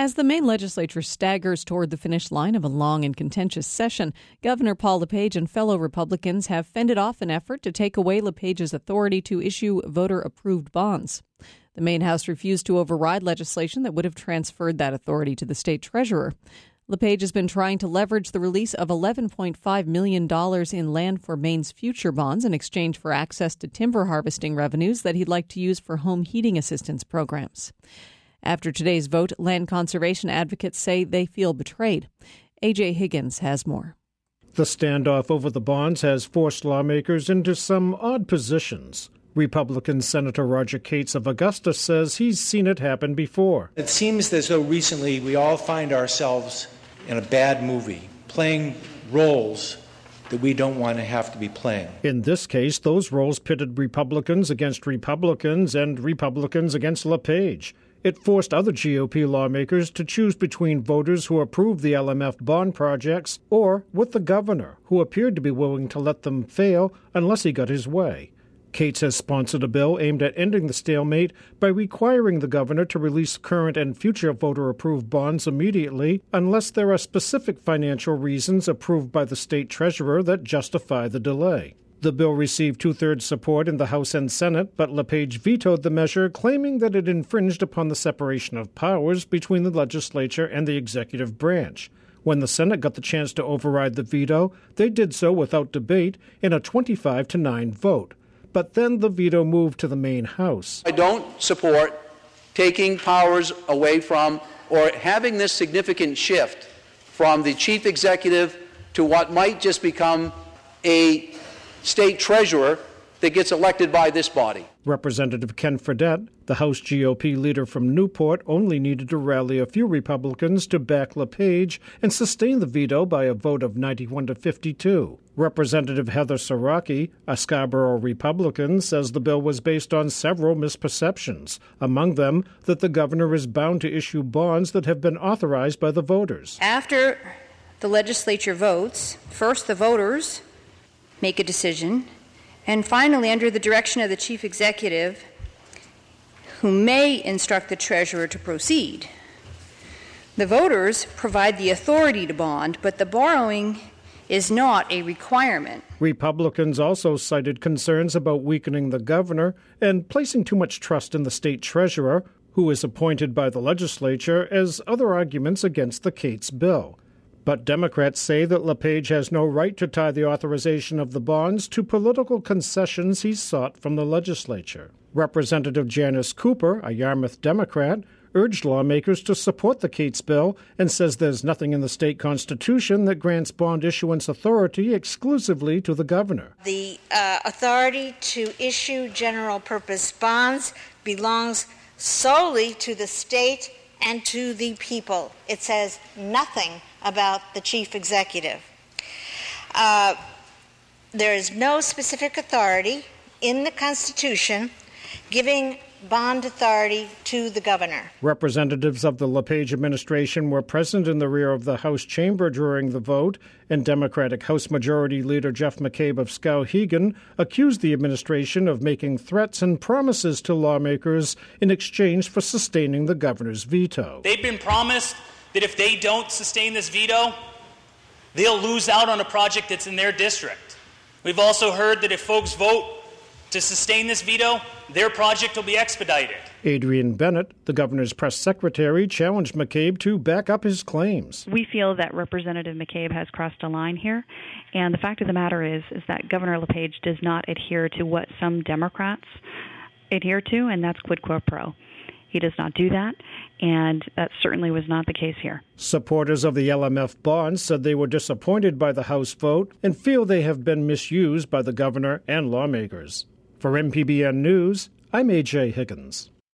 As the Maine legislature staggers toward the finish line of a long and contentious session, Governor Paul LePage and fellow Republicans have fended off an effort to take away LePage's authority to issue voter-approved bonds. The Maine House refused to override legislation that would have transferred that authority to the state treasurer. LePage has been trying to leverage the release of $11.5 million in Land for Maine's Future bonds in exchange for access to timber harvesting revenues that he'd like to use for home heating assistance programs. After today's vote, land conservation advocates say they feel betrayed. A.J. Higgins has more. The standoff over the bonds has forced lawmakers into some odd positions. Republican Senator Roger Cates of Augusta says he's seen it happen before. It seems as though recently we all find ourselves in a bad movie, playing roles that we don't want to have to be playing. In this case, those roles pitted Republicans against Republicans and Republicans against LePage. It forced other GOP lawmakers to choose between voters who approved the LMF bond projects or with the governor, who appeared to be willing to let them fail unless he got his way. Cates has sponsored a bill aimed at ending the stalemate by requiring the governor to release current and future voter-approved bonds immediately unless there are specific financial reasons approved by the state treasurer that justify the delay. The bill received two-thirds support in the House and Senate, but LePage vetoed the measure, claiming that it infringed upon the separation of powers between the legislature and the executive branch. When the Senate got the chance to override the veto, they did so without debate in a 25-9 vote. But then the veto moved to the Maine House. I don't support taking powers away from or having this significant shift from the chief executive to what might just become a state treasurer that gets elected by this body. Representative Ken Fredette, the House GOP leader from Newport, only needed to rally a few Republicans to back LePage and sustain the veto by a vote of 91-52. Representative Heather Siraki, a Scarborough Republican, says the bill was based on several misperceptions, among them that the governor is bound to issue bonds that have been authorized by the voters. After the legislature votes, first the voters make a decision, and finally, under the direction of the chief executive, who may instruct the treasurer to proceed, the voters provide the authority to bond, but the borrowing is not a requirement. Republicans also cited concerns about weakening the governor and placing too much trust in the state treasurer, who is appointed by the legislature, as other arguments against the Cates bill. But Democrats say that LePage has no right to tie the authorization of the bonds to political concessions he sought from the legislature. Representative Janice Cooper, a Yarmouth Democrat, urged lawmakers to support the Cates bill and says there's nothing in the state constitution that grants bond issuance authority exclusively to the governor. The authority to issue general purpose bonds belongs solely to the state and to the people. It says nothing about the chief executive. There is no specific authority in the Constitution giving bond authority to the governor. Representatives of the LePage administration were present in the rear of the House chamber during the vote, and Democratic House Majority Leader Jeff McCabe of Skowhegan accused the administration of making threats and promises to lawmakers in exchange for sustaining the governor's veto. They've been promised that if they don't sustain this veto, they'll lose out on a project that's in their district. We've also heard that if folks vote to sustain this veto, their project will be expedited. Adrienne Bennett, the governor's press secretary, challenged McCabe to back up his claims. We feel that Representative McCabe has crossed a line here, and the fact of the matter is that Governor LePage does not adhere to what some Democrats adhere to, and that's quid pro quo. He does not do that, and that certainly was not the case here. Supporters of the LMF bonds said they were disappointed by the House vote and feel they have been misused by the governor and lawmakers. For MPBN News, I'm A.J. Higgins.